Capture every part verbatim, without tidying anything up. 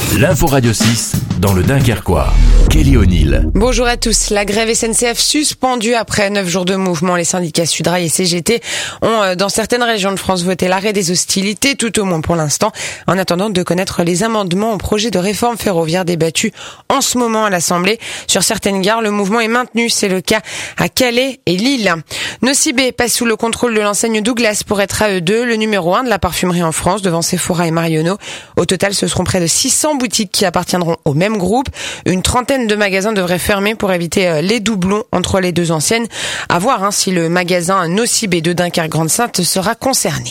L'info Radio six dans le Dunkerquois. Kelly O'Neill. Bonjour à tous. La grève S N C F suspendue après neuf jours de mouvement. Les syndicats Sudrail et C G T ont, dans certaines régions de France, voté l'arrêt des hostilités, tout au moins pour l'instant, en attendant de connaître les amendements au projet de réforme ferroviaire débattu en ce moment à l'Assemblée. Sur certaines gares, le mouvement est maintenu. C'est le cas à Calais et Lille. Nocibé passe sous le contrôle de l'enseigne Douglas pour être à eux deux le numéro un de la parfumerie en France, devant Sephora et Marionneau. Au total, ce seront près de six cents boutiques qui appartiendront au même groupe. Une trentaine de magasins devraient fermer pour éviter les doublons entre les deux enseignes. À voir hein, si le magasin Nocibé de Dunkerque-Grande-Synthe sera concerné.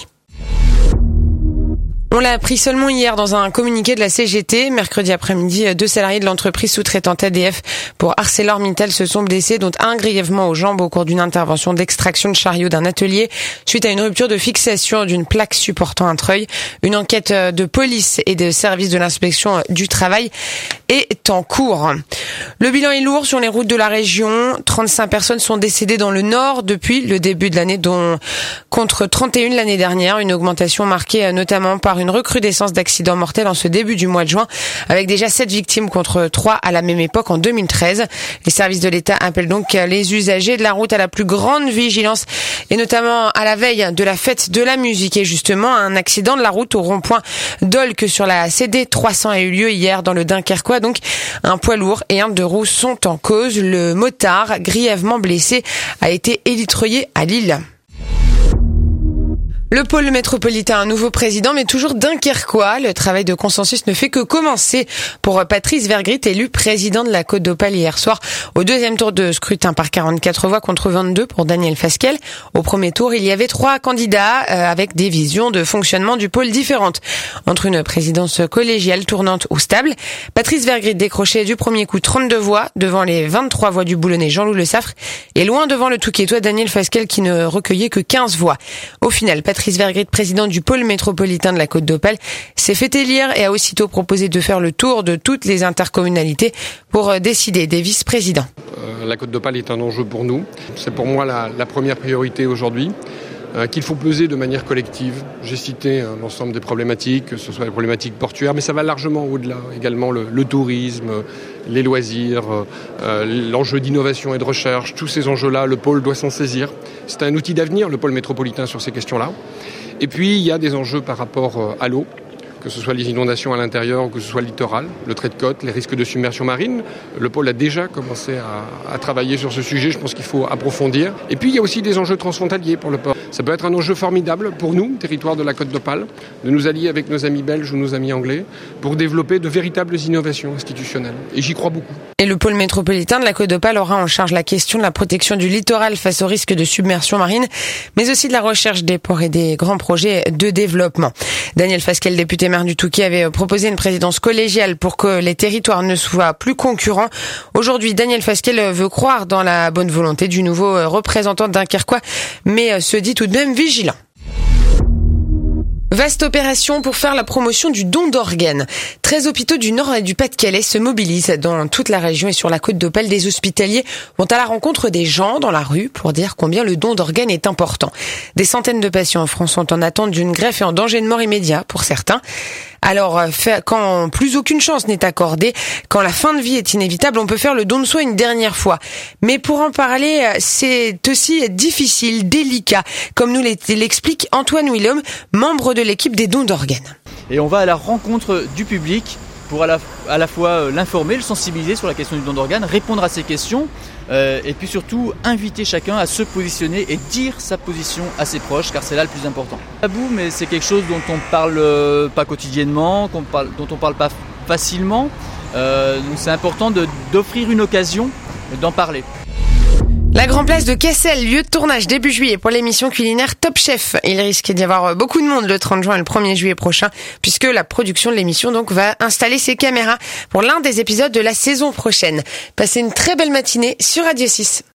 On l'a appris seulement hier dans un communiqué de la C G T. Mercredi après-midi, deux salariés de l'entreprise sous-traitante A D F pour ArcelorMittal se sont blessés, dont un grièvement aux jambes au cours d'une intervention d'extraction de chariot d'un atelier suite à une rupture de fixation d'une plaque supportant un treuil. Une enquête de police et de service de l'inspection du travail est en cours. Le bilan est lourd sur les routes de la région. trente-cinq personnes sont décédées dans le Nord depuis le début de l'année, dont contre trente et une l'année dernière. Une augmentation marquée notamment par une recrudescence d'accidents mortels en ce début du mois de juin, avec déjà sept victimes contre trois à la même époque en deux mille treize. Les services de l'État appellent donc les usagers de la route à la plus grande vigilance, et notamment à la veille de la fête de la musique. Et justement, un accident de la route au rond-point d'Olque sur la C D trois cents a eu lieu hier dans le Dunkerquois. Donc, un poids lourd et un deux roues sont en cause. Le motard, grièvement blessé, a été élitreillé à Lille. Le pôle métropolitain a un nouveau président, mais toujours dunkerquois. Le travail de consensus ne fait que commencer pour Patrice Vergrit, élu président de la Côte d'Opale hier soir, au deuxième tour de scrutin par quarante-quatre voix contre vingt-deux pour Daniel Fasquelle. Au premier tour, il y avait trois candidats euh, avec des visions de fonctionnement du pôle différentes. Entre une présidence collégiale, tournante ou stable, Patrice Vergrit décrochait du premier coup trente-deux voix devant les vingt-trois voix du Boulonnais Jean-Loup Le Saffre et loin devant le Touquetois Daniel Fasquelle qui ne recueillait que quinze voix. Au final, Patrice Vergrit, président du pôle métropolitain de la Côte d'Opale, s'est fait élire et a aussitôt proposé de faire le tour de toutes les intercommunalités pour décider des vice-présidents. Euh, la Côte d'Opale est un enjeu pour nous. C'est pour moi la, la première priorité aujourd'hui, euh, qu'il faut peser de manière collective. J'ai cité un ensemble des problématiques, que ce soit les problématiques portuaires, mais ça va largement au-delà. Également le, le tourisme, les loisirs, euh, l'enjeu d'innovation et de recherche, tous ces enjeux-là, le pôle doit s'en saisir. C'est un outil d'avenir, le pôle métropolitain, sur ces questions-là. Et puis, il y a des enjeux par rapport à l'eau, que ce soit les inondations à l'intérieur ou que ce soit le littoral, le trait de côte, les risques de submersion marine. Le pôle a déjà commencé à, à travailler sur ce sujet, je pense qu'il faut approfondir. Et puis, il y a aussi des enjeux transfrontaliers pour le port. Ça peut être un enjeu formidable pour nous, territoire de la Côte d'Opale, de nous allier avec nos amis belges ou nos amis anglais pour développer de véritables innovations institutionnelles. Et j'y crois beaucoup. Et le pôle métropolitain de la Côte d'Opale aura en charge la question de la protection du littoral face au risque de submersion marine, mais aussi de la recherche des ports et des grands projets de développement. Daniel Fasquelle, député maire du Touquet, avait proposé une présidence collégiale pour que les territoires ne soient plus concurrents. Aujourd'hui, Daniel Fasquelle veut croire dans la bonne volonté du nouveau représentant dunkerquois, mais se dit tout de même vigilant. Vaste opération pour faire la promotion du don d'organes. treize hôpitaux du Nord et du Pas-de-Calais se mobilisent dans toute la région et sur la Côte d'Opale. Des hospitaliers vont à la rencontre des gens dans la rue pour dire combien le don d'organes est important. Des centaines de patients en France sont en attente d'une greffe et en danger de mort immédiat pour certains. Alors, quand plus aucune chance n'est accordée, quand la fin de vie est inévitable, on peut faire le don de soi une dernière fois. Mais pour en parler, c'est aussi difficile, délicat, comme nous l'explique Antoine Willem, membre de l'équipe des dons d'organes. Et on va à la rencontre du public pour à la, à la fois l'informer, le sensibiliser sur la question du don d'organes, répondre à ses questions euh, et puis surtout inviter chacun à se positionner et dire sa position à ses proches, car c'est là le plus important. Tabou, mais c'est quelque chose dont on parle euh, pas quotidiennement, qu'on parle, dont on parle pas facilement. Euh, donc c'est important de, d'offrir une occasion d'en parler. La Grand Place de Cassel, lieu de tournage début juillet pour l'émission culinaire Top Chef. Il risque d'y avoir beaucoup de monde le trente juin et le premier juillet prochain, puisque la production de l'émission donc va installer ses caméras pour l'un des épisodes de la saison prochaine. Passez une très belle matinée sur Radio six.